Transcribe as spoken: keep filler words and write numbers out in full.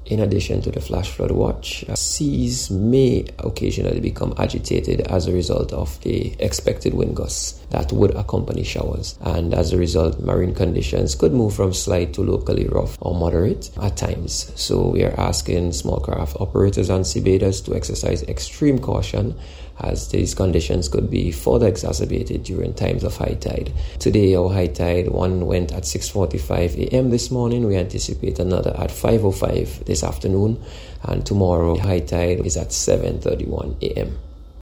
In addition to the flash flood watch, seas may occasionally become agitated as a result of the expected wind gusts that would accompany showers. And as a result, marine conditions could move from slight to locally rough or moderate at times. So we are asking small craft operators and seabathers to exercise extreme caution, as these conditions could be further exacerbated during times of high tide. Today, our high tide one went at six forty-five a.m. this morning. We anticipate another at five oh five this afternoon, and tomorrow high tide is at seven thirty-one a.m.